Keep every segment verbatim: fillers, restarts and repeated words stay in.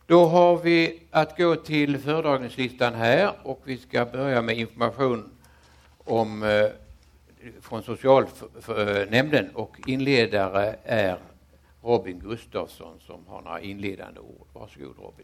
Då har vi att gå till föredragningslistan här och vi ska börja med information om, eh, från socialnämnden och inledare är Robin Gustafsson som har några inledande ord. Varsågod Robin.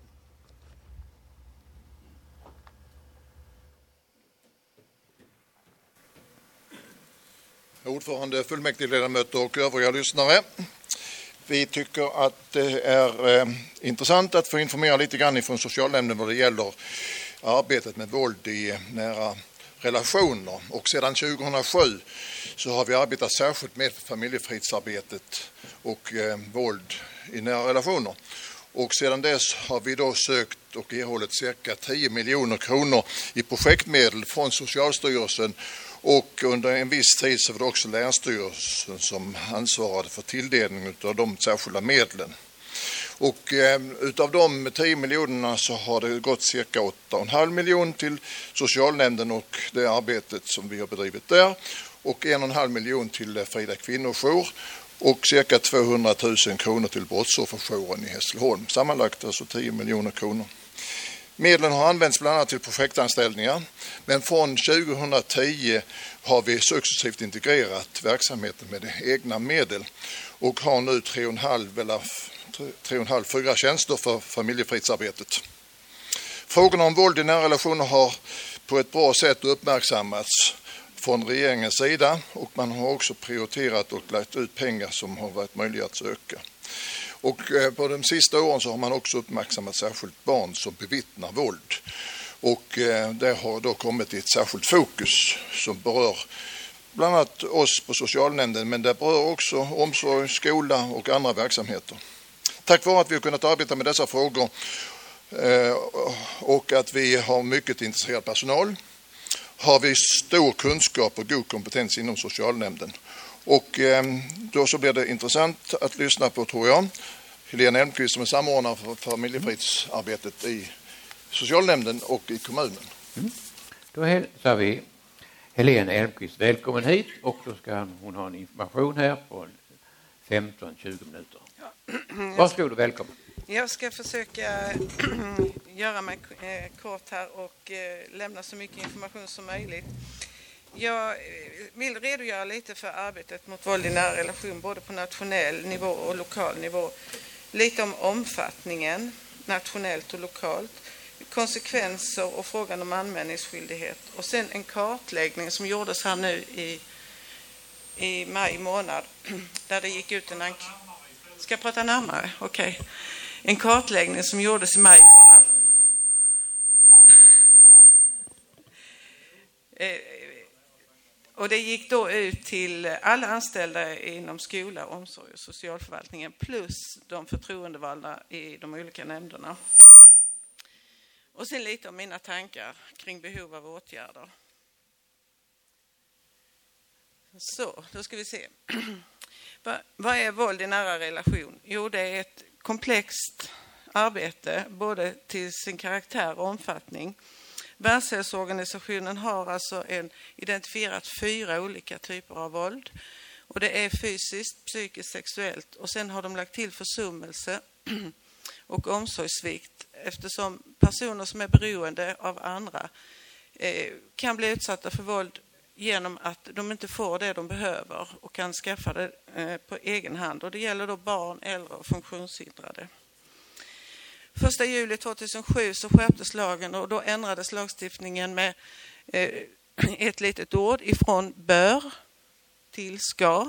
Ordförande, fullmäktigeledamöter och övriga lyssnare. Vi tycker att det är eh, intressant att få informera lite grann från socialnämnden vad det gäller arbetet med våld i nära relationer. Och sedan tjugohundrasju så har vi arbetat särskilt med familjefridsarbetet och eh, våld i nära relationer. Och sedan dess har vi då sökt och erhållit cirka tio miljoner kronor i projektmedel från Socialstyrelsen. Och under en viss tid så var det också Länsstyrelsen som ansvarade för tilldelning av de särskilda medlen. Och eh, utav de tio miljonerna så har det gått cirka åtta komma fem miljoner till socialnämnden och det arbetet som vi har bedrivit där. Och en komma fem miljoner till Frida kvinnojour och cirka tvåhundratusen kronor till brottsofferjouren i Hässleholm. Sammanlagt alltså tio miljoner kronor. Medlen har använts bland annat till projektanställningar, men från tjugohundratio har vi successivt integrerat verksamheten med egna medel och har nu tre komma fem eller tre komma fem fyra tjänster för familjefridsarbetet. Frågorna om våld i nära relationer har på ett bra sätt uppmärksammats från regeringens sida och man har också prioriterat och lagt ut pengar som har varit möjliga att söka. Och på de sista åren så har man också uppmärksammat särskilt barn som bevittnar våld. Och det har då kommit i ett särskilt fokus som berör bland annat oss på socialnämnden, men det berör också omsorg, skola och andra verksamheter. Tack vare att vi har kunnat arbeta med dessa frågor och att vi har mycket intresserad personal har vi stor kunskap och god kompetens inom socialnämnden. Och då så blir det intressant att lyssna på, tror jag, Helene Elmqvist som är samordnare för familjefridsarbetet i socialnämnden och i kommunen. Mm. Då hälsar vi Helene Elmqvist välkommen hit och då ska hon ha en information här på femton till tjugo minuter. Ja. Varsågod och välkommen. Jag ska försöka göra mig kort här och lämna så mycket information som möjligt. Jag vill redogöra lite för arbetet mot våld i nära relation både på nationell nivå och lokal nivå. Lite om omfattningen nationellt och lokalt, konsekvenser och frågan om anmälningsskyldighet och sen en kartläggning som gjordes här nu i, i maj månad där det gick ut en enkät. Ska jag prata närmare? Okej. Okay. En kartläggning som gjordes i maj månad. Och det gick då ut till alla anställda inom skola, omsorg och socialförvaltningen plus de förtroendevalda i de olika nämnderna. Och sen lite om mina tankar kring behov av åtgärder. Så, då ska vi se. Vad är våld i nära relation? Jo, det är ett komplext arbete både till sin karaktär och omfattning. Världshälsoorganisationen har alltså en, identifierat fyra olika typer av våld. Och det är fysiskt, psykiskt, sexuellt. Och sen har de lagt till försummelse och omsorgssvikt. Eftersom personer som är beroende av andra eh, kan bli utsatta för våld genom att de inte får det de behöver och kan skaffa det eh, på egen hand. Och det gäller då barn, äldre och funktionshindrade. första juli tjugohundrasju så skärptes lagen och då ändrades lagstiftningen med eh, ett litet ord ifrån bör till ska.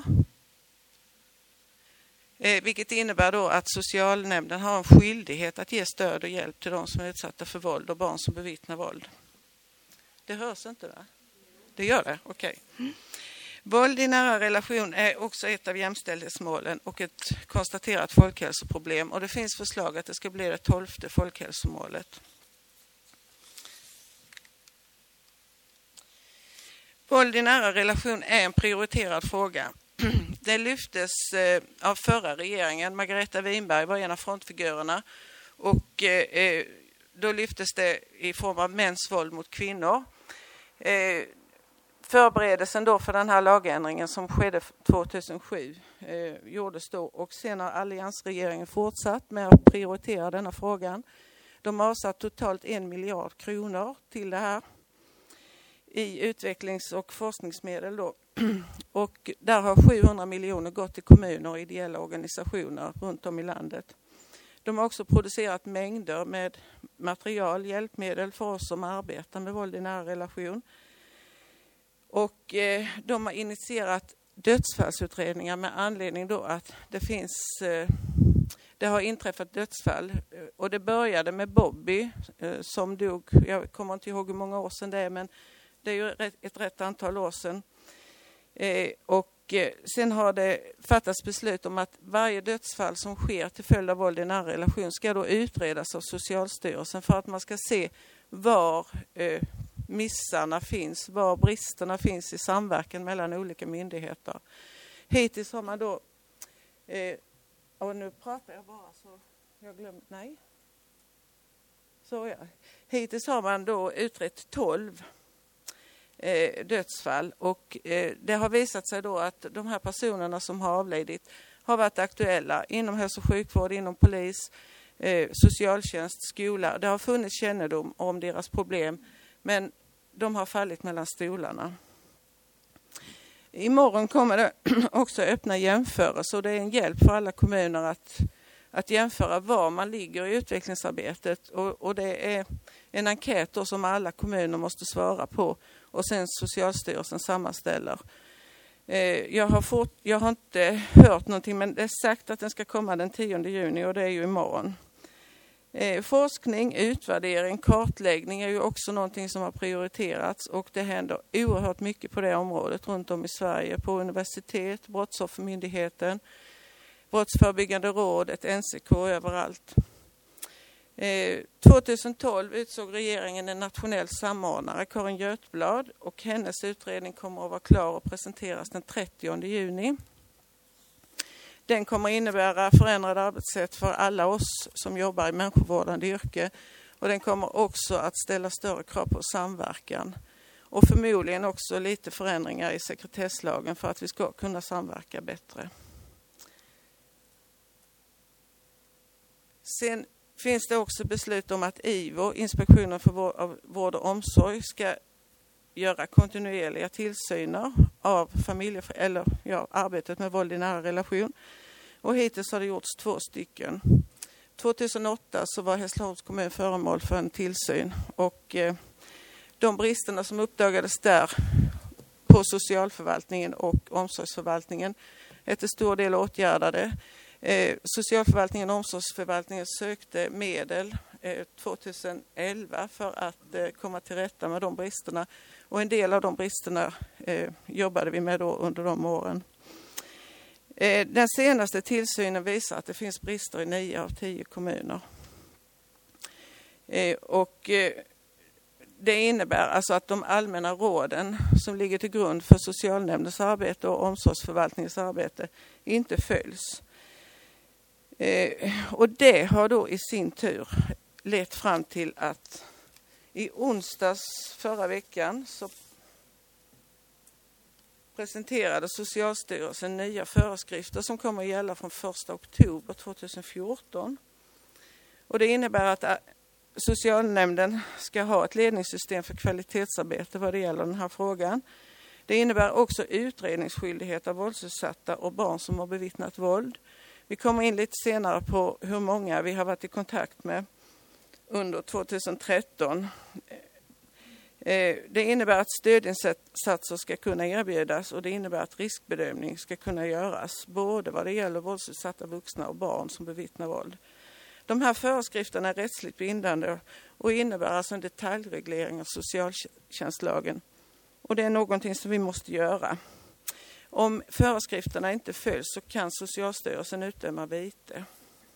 Eh, vilket innebär då att socialnämnden har en skyldighet att ge stöd och hjälp till de som är utsatta för våld och barn som bevittnar våld. Det hörs inte, va? Det gör det, okej. Okay. Våld i nära relation är också ett av jämställdhetsmålen och ett konstaterat folkhälsoproblem. Och det finns förslag att det ska bli det tolfte folkhälsomålet. Våld i nära relation är en prioriterad fråga. Det lyftes av förra regeringen. Margareta Winberg var en av frontfigurerna. Och då lyftes det i form av mäns våld mot kvinnor. Förberedelsen då för den här lagändringen som skedde tjugohundrasju eh, gjordes då, och sen har alliansregeringen fortsatt med att prioritera denna frågan. De har avsatt totalt en miljard kronor till det här i utvecklings- och forskningsmedel då. Och där har sjuhundra miljoner gått till kommuner och ideella organisationer runt om i landet. De har också producerat mängder med material, hjälpmedel för oss som arbetar med våld i nära relation. Och eh, de har initierat dödsfallsutredningar med anledning då att det finns eh, det har inträffat dödsfall, och det började med Bobby eh, som dog, jag kommer inte ihåg hur många år sedan det är, men det är ju ett, ett rätt antal år sedan. Eh, och eh, sen har det fattats beslut om att varje dödsfall som sker till följd av våld i nära relation ska då utredas av Socialstyrelsen för att man ska se var eh, missarna finns, var bristerna finns i samverkan mellan olika myndigheter. Hittills har man då, eh, och nu pratar jag bara så jag glömt, nej. Så ja. Hittills har man då utrett tolv eh, dödsfall, och eh, det har visat sig då att de här personerna som har avlidit har varit aktuella inom hälso- och sjukvård, inom polis, eh, socialtjänst, skola. Det har funnits kännedom om deras problem, men de har fallit mellan stolarna. Imorgon kommer det också öppna jämförelser, och det är en hjälp för alla kommuner att, att jämföra var man ligger i utvecklingsarbetet. Och, och det är en enkät då som alla kommuner måste svara på, och sen Socialstyrelsen sammanställer. Eh, jag, har fått, jag har inte hört någonting, men det är sagt att den ska komma den tionde juni, och det är ju imorgon. Eh, forskning, utvärdering, kartläggning är ju också någonting som har prioriterats, och det händer oerhört mycket på det området runt om i Sverige, på universitet, Brottsoffermyndigheten, Brottsförebyggande rådet, N C K, överallt. Eh, tjugohundratolv utsåg regeringen en nationell samordnare, Karin Götblad, och hennes utredning kommer att vara klar och presenteras den trettionde juni. Den kommer innebära förändrade arbetssätt för alla oss som jobbar i människovårdande yrke, och den kommer också att ställa större krav på samverkan, och förmodligen också lite förändringar i sekretesslagen för att vi ska kunna samverka bättre. Sen finns det också beslut om att I V O, Inspektionen för vård och omsorg, ska göra kontinuerliga tillsyner av familje- eller ja, arbetet med våld i nära relation. Och hittills har det gjorts två stycken. tjugohundraåtta så var Hässleholms kommun föremål för en tillsyn, och eh, de bristerna som uppdagades där på socialförvaltningen och omsorgsförvaltningen är till stor del åtgärdade. Eh, socialförvaltningen och omsorgsförvaltningen sökte medel eh, tjugoelva för att eh, komma till rätta med de bristerna, och en del av de bristerna eh, jobbade vi med då under de åren. Eh, den senaste tillsynen visar att det finns brister i nio av tio kommuner. Eh, och eh, det innebär alltså att de allmänna råden som ligger till grund för socialnämndens arbete och omsorgsförvaltningens arbete inte följs. Eh, och det har då i sin tur lett fram till att i onsdags förra veckan så presenterade Socialstyrelsen nya föreskrifter som kommer att gälla från första oktober tjugohundrafjorton. Och det innebär att socialnämnden ska ha ett ledningssystem för kvalitetsarbete vad det gäller den här frågan. Det innebär också utredningsskyldighet av våldsutsatta och barn som har bevittnat våld. Vi kommer in lite senare på hur många vi har varit i kontakt med under tjugotretton. Det innebär att stödinsatser ska kunna erbjudas, och det innebär att riskbedömning ska kunna göras både vad det gäller våldsutsatta vuxna och barn som bevittnar våld. De här föreskrifterna är rättsligt bindande och innebär alltså en detaljreglering av socialtjänstlagen, och det är någonting som vi måste göra. Om föreskrifterna inte följs så kan Socialstyrelsen utdöma vite.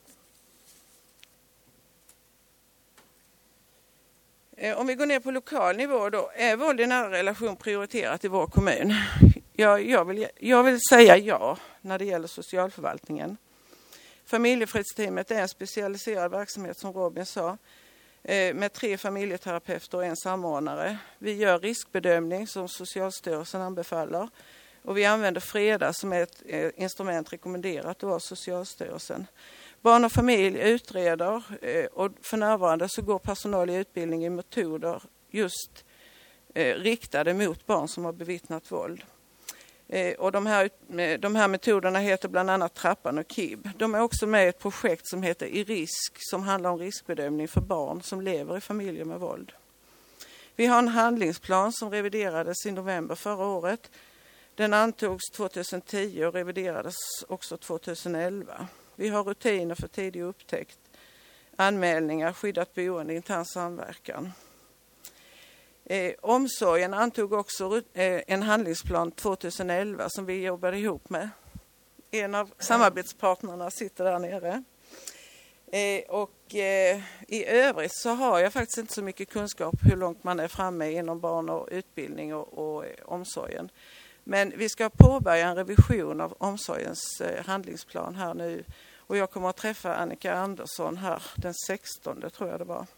Om vi går ner på lokal nivå då, är våld i nära relation prioriterat i vår kommun? Jag, jag, vill, jag vill säga ja när det gäller socialförvaltningen. Familjefredsteamet är en specialiserad verksamhet som Robin sa, med tre familjeterapeuter och en samordnare. Vi gör riskbedömning som Socialstyrelsen anbefaller. Och vi använder Freda som är ett eh, instrument rekommenderat av Socialstyrelsen. Barn och familj utreder eh, och för närvarande så går personal i utbildning i metoder just eh, riktade mot barn som har bevittnat våld. Eh, och de här, de här metoderna heter bland annat Trappan och K I B. De är också med i ett projekt som heter I risk som handlar om riskbedömning för barn som lever i familjer med våld. Vi har en handlingsplan som reviderades i november förra året. Den antogs tjugohundratio och reviderades också tjugoelva. Vi har rutiner för tidig upptäckt, anmälningar, skyddat boende, intern samverkan. Eh, omsorgen antog också eh, en handlingsplan tjugoelva som vi jobbade ihop med. En av samarbetspartnerna sitter där nere. Eh, och eh, i övrigt så har jag faktiskt inte så mycket kunskap hur långt man är framme inom barn och utbildning och, och eh, omsorgen. Men vi ska påbörja en revision av omsorgens eh, handlingsplan här nu. Och jag kommer att träffa Annika Andersson här den sextonde tror jag det var.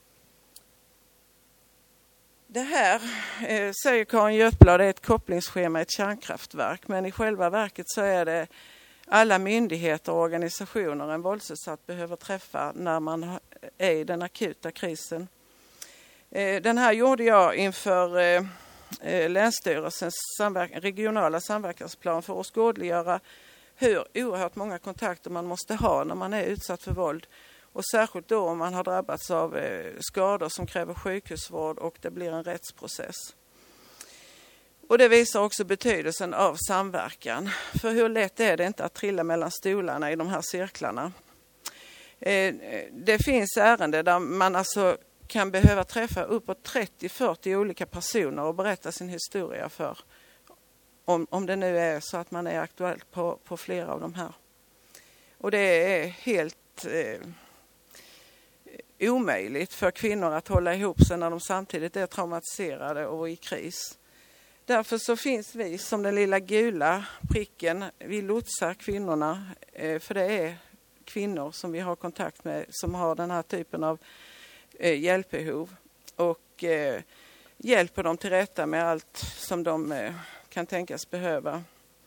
Det här, eh, säger Karin Götblad, är ett kopplingsschema, ett kärnkraftverk. Men i själva verket så är det alla myndigheter och organisationer en våldsutsatt behöver träffa när man är i den akuta krisen. Eh, den här gjorde jag inför eh, Länsstyrelsens samverk- regionala samverkansplan för att skådliggöra hur oerhört många kontakter man måste ha när man är utsatt för våld. Och särskilt då om man har drabbats av eh, skador som kräver sjukhusvård och det blir en rättsprocess. Och det visar också betydelsen av samverkan. För hur lätt är det inte att trilla mellan stolarna i de här cirklarna. Eh, det finns ärenden där man alltså kan behöva träffa uppåt trettio till fyrtio olika personer och berätta sin historia för. Om, om det nu är så att man är aktuell på, på flera av de här. Och det är helt eh, omöjligt för kvinnor att hålla ihop sig när de samtidigt är traumatiserade och i kris. Därför så finns vi som den lilla gula pricken. Vi lotsar kvinnorna, eh, för det är kvinnor som vi har kontakt med som har den här typen av eh, hjälpbehov. Och eh, hjälper dem till rätta med allt som de eh, kan tänkas behöva.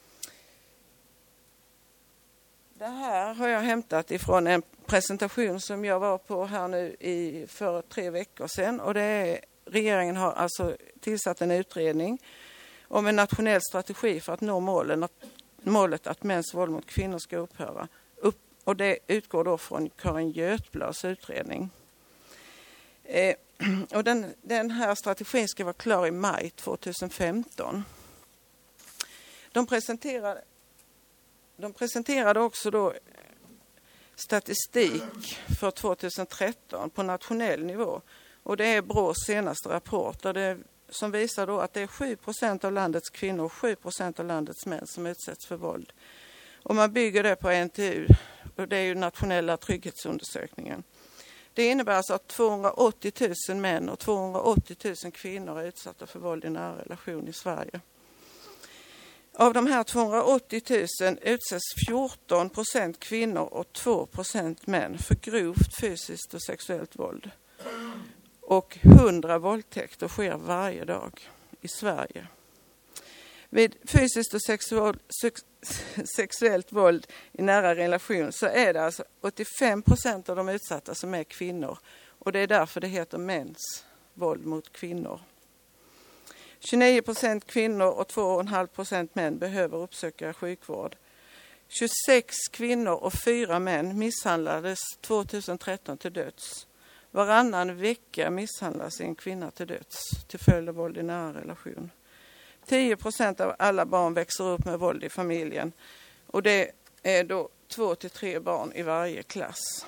Det här har jag hämtat ifrån en presentation som jag var på här nu i, för tre veckor sedan. Och det är, regeringen har alltså tillsatt en utredning om en nationell strategi för att nå målen, att, målet att mäns våld mot kvinnor ska upphöra. Upp, och det utgår då från Karin Götblads utredning. Eh, och den, den här strategin ska vara klar i maj tjugohundrafemton. De presenterade, de presenterade också då statistik för tjugotretton på nationell nivå. Och det är Brås senaste rapport där det, som visar då att det är sju procent av landets kvinnor och sju procent av landets män som utsätts för våld. Och man bygger det på N T U, och det är ju nationella trygghetsundersökningen. Det innebär alltså att tvåhundraåttio tusen män och tvåhundraåttio tusen kvinnor är utsatta för våld i nära relation i Sverige. Av de här tvåhundraåttio tusen utsätts fjorton procent kvinnor och två procent män för grovt fysiskt och sexuellt våld. Och hundra våldtäkter sker varje dag i Sverige. Vid fysiskt och sexuell, sex, sexuellt våld i nära relation så är det alltså åttiofem procent av de utsatta som är kvinnor. Och det är därför det heter mäns våld mot kvinnor. tjugonio procent kvinnor och två komma fem procent män behöver uppsöka sjukvård. tjugosex kvinnor och fyra män misshandlades tjugotretton till döds. Varannan vecka misshandlas en kvinna till döds till följd av våld i nära relation. tio procent av alla barn växer upp med våld i familjen. Och det är då två till tre barn i varje klass.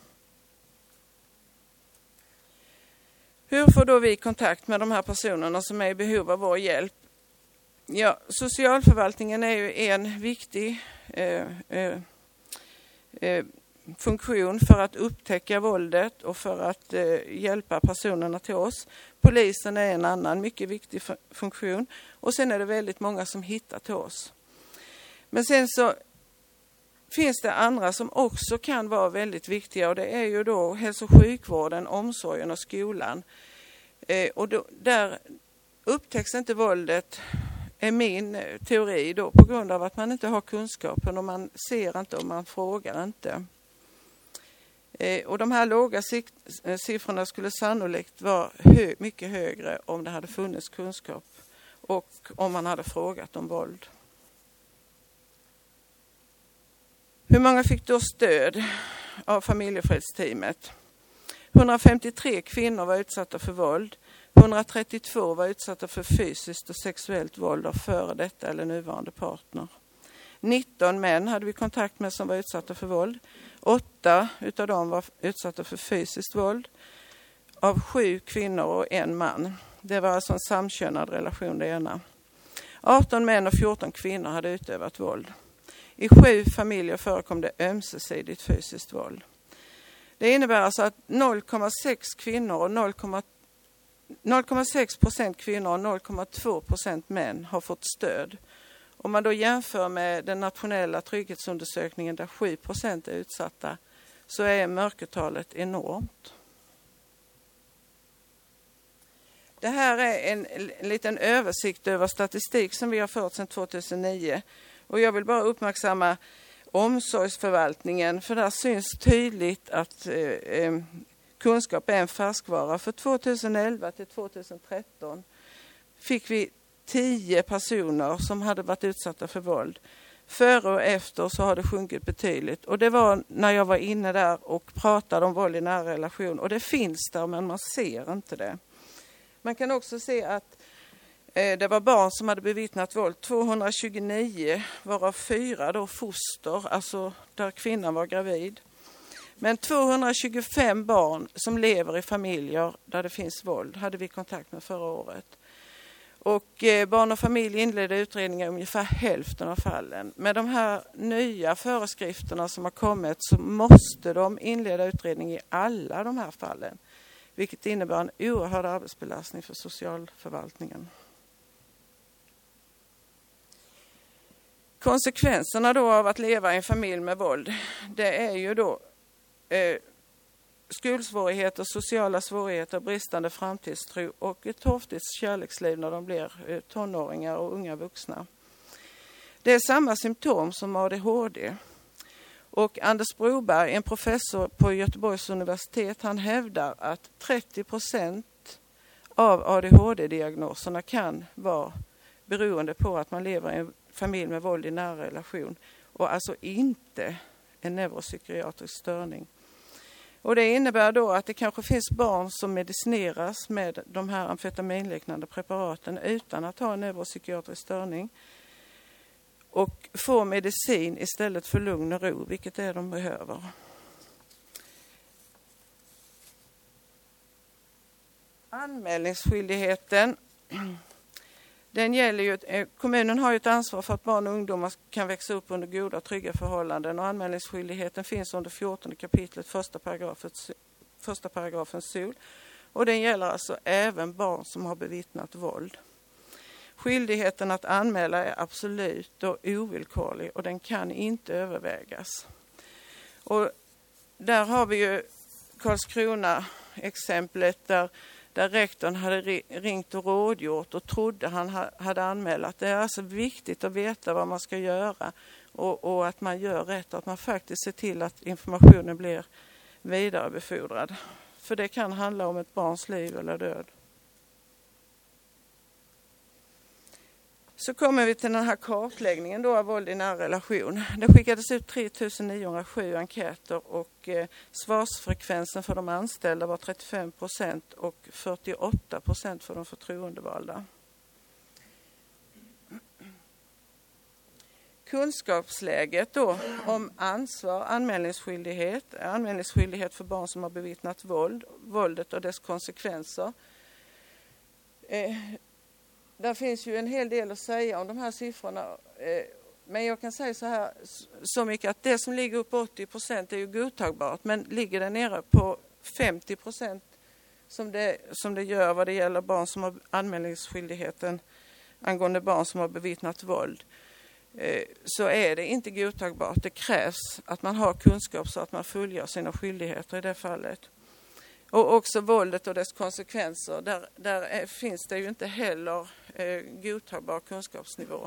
Hur får då vi kontakt med de här personerna som är i behov av vår hjälp? Ja, socialförvaltningen är ju en viktig eh, eh, eh, funktion för att upptäcka våldet och för att eh, hjälpa personerna till oss. Polisen är en annan mycket viktig funktion. Och sen är det väldigt många som hittar till oss. Men sen så finns det andra som också kan vara väldigt viktiga. Och det är ju då hälso- och sjukvården, omsorgen och skolan. Eh, och då, där upptäcks inte våldet är min teori då, på grund av att man inte har kunskapen och man ser inte och man frågar inte. Och de här låga siffrorna skulle sannolikt vara hö- mycket högre om det hade funnits kunskap och om man hade frågat om våld. Hur många fick då stöd av familjefredsteamet? hundrafemtiotre kvinnor var utsatta för våld. hundratrettiotvå var utsatta för fysiskt och sexuellt våld av före detta eller nuvarande partner. nitton män hade vi kontakt med som var utsatta för våld. åtta utav dem var utsatta för fysiskt våld. Av sju kvinnor och en man. Det var alltså en samkönad relation det ena. arton män och fjorton kvinnor hade utövat våld. I sju familjer förekom det ömsesidigt fysiskt våld. Det innebär alltså att noll komma sex kvinnor och noll komma sex procent kvinnor och noll komma två procent män har fått stöd. Om man då jämför med den nationella trygghetsundersökningen där sju procent är utsatta, så är mörkertalet enormt. Det här är en, en liten översikt över statistik som vi har fört sedan två tusen nio. Och jag vill bara uppmärksamma omsorgsförvaltningen, för där syns tydligt att eh, kunskap är en färskvara. För två tusen elva till två tusen tretton fick vi tio personer som hade varit utsatta för våld. Före och efter så har det sjunkit betydligt. Och det var när jag var inne där och pratade om våld i nära relation. Och det finns där, men man ser inte det. Man kan också se att eh, det var barn som hade bevittnat våld. tvåhundratjugonio, varav fyra då foster, alltså där kvinnan var gravid. Men tvåhundratjugofem barn som lever i familjer där det finns våld hade vi kontakt med förra året. Och eh, Barn och familj inledde utredningar i ungefär hälften av fallen. Med de här nya föreskrifterna som har kommit så måste de inleda utredning i alla de här fallen. Vilket innebär en oerhörd arbetsbelastning för socialförvaltningen. Konsekvenserna då av att leva i en familj med våld, det är ju då eh, skolsvårigheter, sociala svårigheter, bristande framtidstro och ett torftigt kärleksliv när de blir eh, tonåringar och unga vuxna. Det är samma symptom som A D H D. Och Anders Broberg, en professor på Göteborgs universitet, han hävdar att trettio procent av A D H D-diagnoserna kan vara beroende på att man lever i en familj med våld i nära relation och alltså inte en neuropsykiatrisk störning. Och det innebär då att det kanske finns barn som medicineras med de här amfetaminliknande preparaten utan att ha en neuropsykiatrisk störning och får medicin istället för lugn och ro, vilket är de behöver. Anmälningsskyldigheten, den gäller ju, kommunen har ju ett ansvar för att barn och ungdomar kan växa upp under goda och trygga förhållanden, och anmälningsskyldigheten finns under fjortonde kapitlet första paragrafen, första paragrafen S O L, och den gäller alltså även barn som har bevittnat våld. Skyldigheten att anmäla är absolut och ovillkorlig och den kan inte övervägas. Och där har vi ju Karlskrona-exemplet där, där rektorn hade ringt och rådgjort och trodde han hade anmält. Det är alltså viktigt att veta vad man ska göra och, och att man gör rätt och att man faktiskt ser till att informationen blir vidarebefordrad. För det kan handla om ett barns liv eller död. Så kommer vi till den här kartläggningen då av våld i nära relation. Det skickades ut tre tusen niohundrasju enkäter och eh, svarsfrekvensen för de anställda var trettiofem procent och fyrtioåtta procent för de förtroendevalda. Kunskapsläget då om ansvar, anmälningsskyldighet, anmälningsskyldighet för barn som har bevittnat våld, våldet och dess konsekvenser. Eh, Där finns ju en hel del att säga om de här siffrorna. Men jag kan säga så här så mycket att det som ligger upp på åttio procent är ju godtagbart. Men ligger det nere på femtio procent som det, som det gör vad det gäller barn som har anmälningsskyldigheten angående barn som har bevittnat våld, så är det inte godtagbart. Det krävs att man har kunskap så att man fullgör sina skyldigheter i det fallet. Och också våldet och dess konsekvenser, där, där är, finns det ju inte heller eh, godtagbar kunskapsnivå.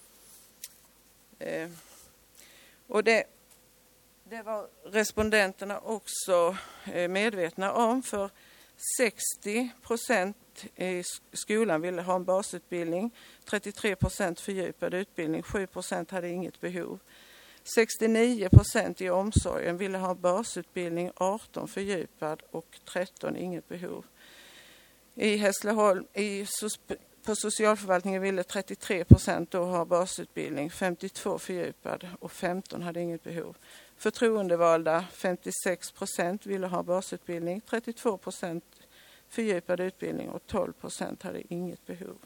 Eh, och det, det var respondenterna också eh, medvetna om, för sextio procent i skolan ville ha en basutbildning, trettiotre procent fördjupad utbildning, sju procent hade inget behov. sextionio procent i omsorgen ville ha basutbildning, arton fördjupad och tretton inget behov. I Hässleholm, i, på socialförvaltningen ville trettiotre procent då ha basutbildning, femtiotvå fördjupad och femton hade inget behov. Förtroendevalda, femtiosex procent ville ha basutbildning, trettiotvå procent fördjupad utbildning och tolv procent hade inget behov.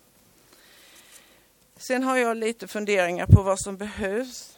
Sen har jag lite funderingar på vad som behövs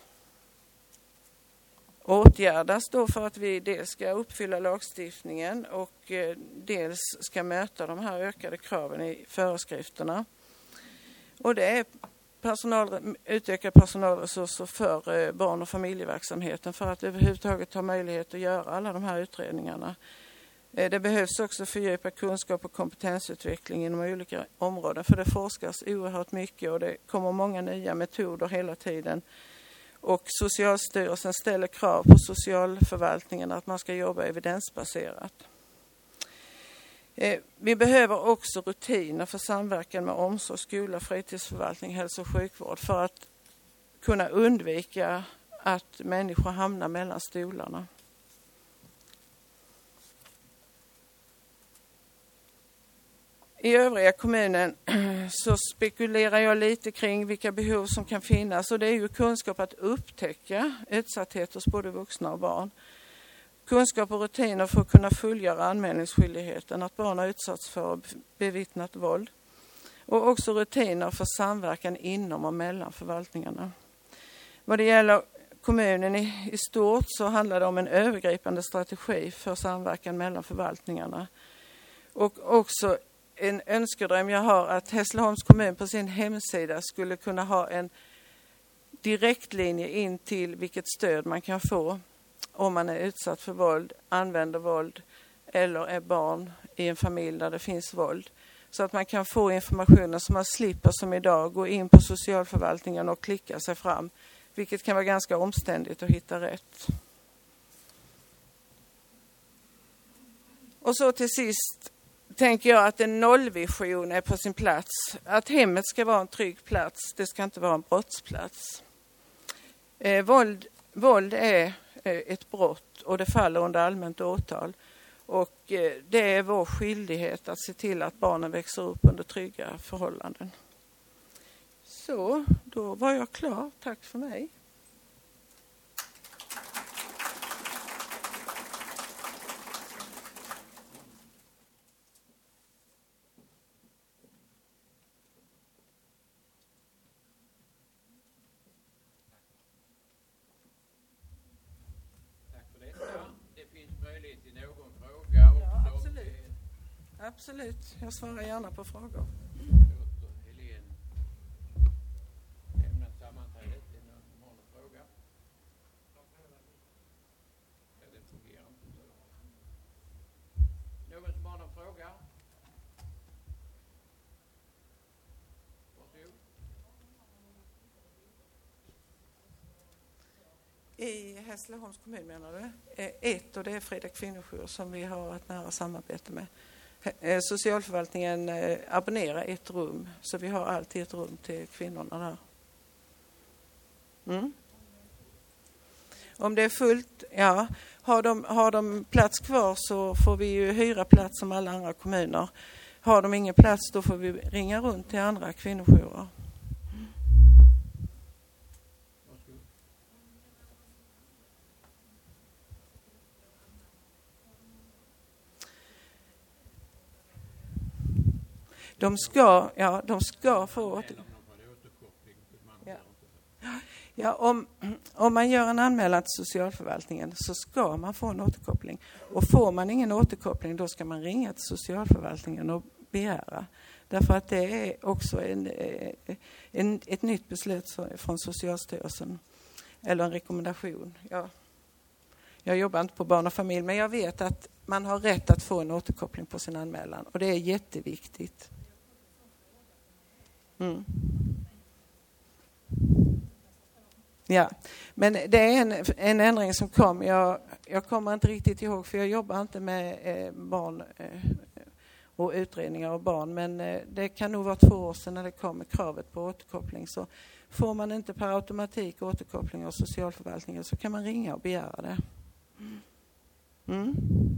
åtgärdas då för att vi dels ska uppfylla lagstiftningen och eh, dels ska möta de här ökade kraven i föreskrifterna. Och det är personal, utökade personalresurser för eh, barn- och familjeverksamheten för att överhuvudtaget ha möjlighet att göra alla de här utredningarna. Eh, det behövs också fördjupad kunskap och kompetensutveckling inom olika områden, för det forskas oerhört mycket och det kommer många nya metoder hela tiden. Och Socialstyrelsen ställer krav på socialförvaltningen att man ska jobba evidensbaserat. Eh, vi behöver också rutiner för samverkan med omsorg, skola, fritidsförvaltning, hälso- och sjukvård för att kunna undvika att människor hamnar mellan stolarna. I övriga kommunen så spekulerar jag lite kring vilka behov som kan finnas, och det är ju kunskap att upptäcka utsatthet hos både vuxna och barn. Kunskap och rutiner för att kunna fullgöra anmälningsskyldigheten att barn har utsatts för bevittnat våld. Och också rutiner för samverkan inom och mellan förvaltningarna. Vad det gäller kommunen i, i stort så handlar det om en övergripande strategi för samverkan mellan förvaltningarna. Och också en önskedröm jag har att Hässleholms kommun på sin hemsida skulle kunna ha en direktlinje in till vilket stöd man kan få om man är utsatt för våld, använder våld eller är barn i en familj där det finns våld. Så att man kan få informationen så man slipper som idag gå in på socialförvaltningen och klicka sig fram, vilket kan vara ganska omständigt att hitta rätt. Och så till sist tänker jag att en nollvision är på sin plats. Att hemmet ska vara en trygg plats, det ska inte vara en brottsplats. Eh, våld, våld är eh, ett brott och det faller under allmänt åtal. Och eh, det är vår skyldighet att se till att barnen växer upp under trygga förhållanden. Så, då var jag klar. Tack för mig. Absolut, jag svarar gärna på frågor. Helene lämna sammanträdet. Är någon som har någon fråga? Ja, det fungerar inte så. Någon som har någon fråga? Varsågod. I Hässleholms kommun menar du? Ett, och det är Frida kvinnojour som vi har ett nära samarbete med. Socialförvaltningen abonnerar ett rum, så vi har alltid ett rum till kvinnorna där. Mm. Om det är fullt, ja, har de, har de plats kvar så får vi ju hyra plats som alla andra kommuner. Har de ingen plats då får vi ringa runt till andra kvinnojourer. De ska, ja, de ska få... Ja. Ja, om, om man gör en anmälan till socialförvaltningen så ska man få en återkoppling. Och får man ingen återkoppling då ska man ringa till socialförvaltningen och begära. Därför att det är också en, en, ett nytt beslut från Socialstyrelsen. Eller en rekommendation. Ja. Jag jobbar inte på barn och familj, men jag vet att man har rätt att få en återkoppling på sin anmälan. Och det är jätteviktigt. Mm. Ja, men det är en, en ändring som kom. Jag, jag kommer inte riktigt ihåg, för jag jobbar inte med eh, barn eh, och utredningar av barn. Men eh, det kan nog vara två år sedan när det kom kravet på återkoppling. Så får man inte per automatik återkoppling av socialförvaltningen så kan man ringa och begära det. Mm.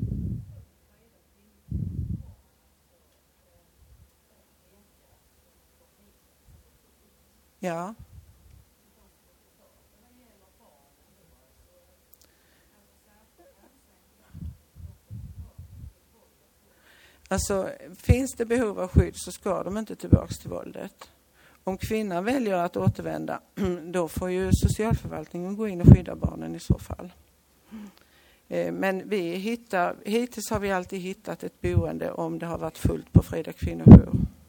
Ja. Alltså, finns det behov av skydd så ska de inte tillbaka till våldet. Om kvinnan väljer att återvända, då får ju socialförvaltningen gå in och skydda barnen i så fall. Men vi hittar, hittills har vi alltid hittat ett boende om det har varit fullt på Frida kvinnojour.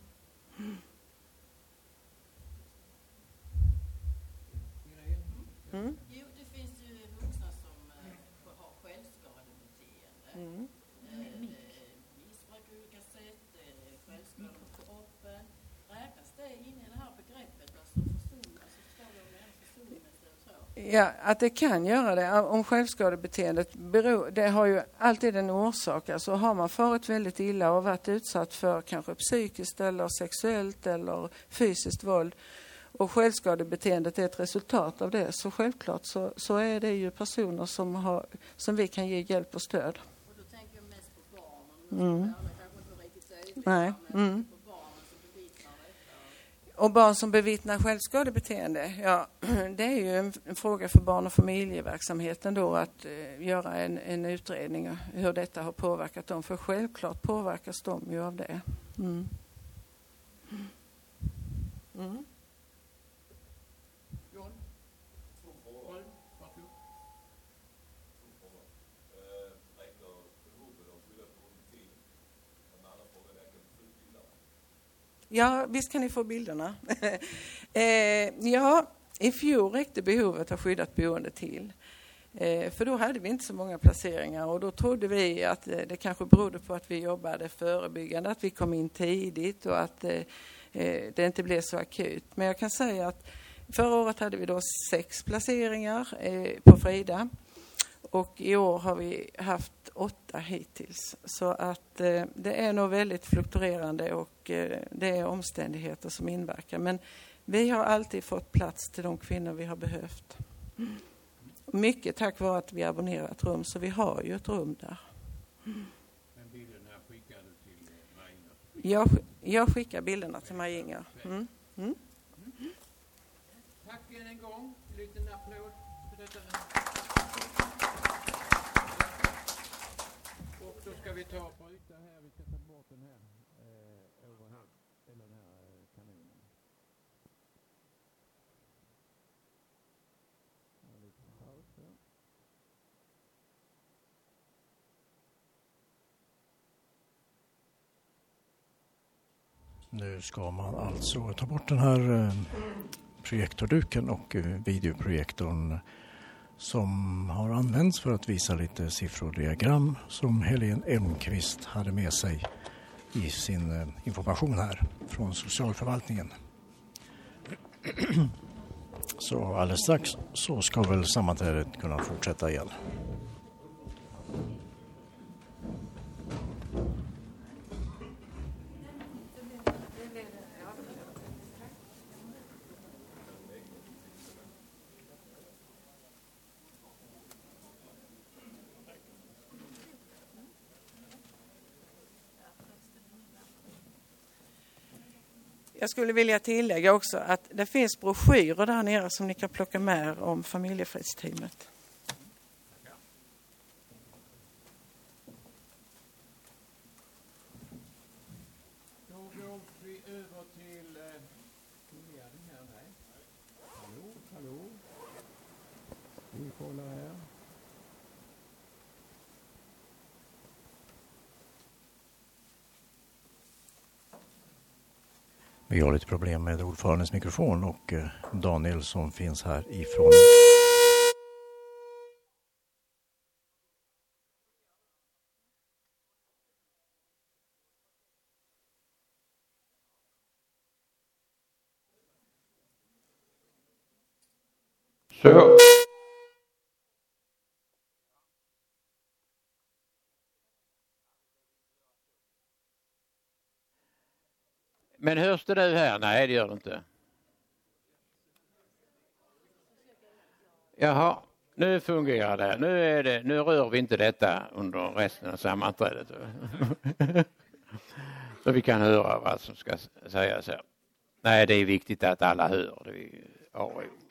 Mm. Jo, det finns ju vuxna som uh, har självskadebeteende. Mm. Uh, missbruk på olika sätt, uh, självskada på kroppen. Räknas det in i det här begreppet? Alltså försumma, alltså förstår du om en försummelse och så? Ja, att det kan göra det. Om självskadebeteendet beror, det har ju alltid en orsak. Alltså har man farit väldigt illa och varit utsatt för kanske psykiskt eller sexuellt eller fysiskt våld, och självskadebeteendet är ett resultat av det, så självklart så, så är det ju personer som, har, som vi kan ge hjälp och stöd. Och då tänker jag mest på barnen. Mm. Kanske inte riktigt tydligt, Nej. men Mm. på barnen som bevittnar detta. Och barn som bevittnar självskadebeteende, ja, det är ju en, en fråga för barn- och familjeverksamheten då att eh, göra en, en utredning hur detta har påverkat dem. För självklart påverkas de ju av det. Mm. Mm. Ja, visst kan ni få bilderna. eh, ja, i fjol räckte behovet av skyddat boende till. Eh, för då hade vi inte så många placeringar och då trodde vi att eh, det kanske berodde på att vi jobbade förebyggande, att vi kom in tidigt och att eh, det inte blev så akut. Men jag kan säga att förra året hade vi då sex placeringar eh, på Frida. Och i år har vi haft åtta hittills. Så att eh, det är nog väldigt fluktuerande och eh, det är omständigheter som inverkar. Men vi har alltid fått plats till de kvinnor vi har behövt. Mm. Mycket tack vare att vi abonnerat ett rum, så vi har ju ett rum där. Mm. Men bilderna skickar du till Maj-Inger? Jag, jag skickar bilderna till Maj-Inger. Mm. Mm. Mm. Tack än en gång. En liten applåd för detta. Och då ska vi ta och bryta här. Vi ska ta bort den här eh, överhand, eller den här eh, kanonen. Lite paus här. Nu ska man alltså ta bort den här eh, projektorduken och eh, videoprojektorn som har använts för att visa lite siffror och diagram som Helene Elmqvist hade med sig i sin eh, information här från socialförvaltningen. Så alldeles strax så ska väl sammanträdet kunna fortsätta igen. Jag skulle vilja tillägga också att det finns broschyrer där nere som ni kan plocka med om familjefridsteamet. Då går vi över till eh, fungerande här. Nej. Hallå, hallå. Vi kollar här. Vi har lite problem med ordförandens mikrofon och Daniel som finns här ifrån Så. Men hörs det nu här? Nej, det gör det inte. Jaha, nu fungerar det. Nu, är det. nu rör vi inte detta under resten av sammanträdet. Så vi kan höra vad som ska sägas här. Nej, det är viktigt att alla hör. Det är, ja,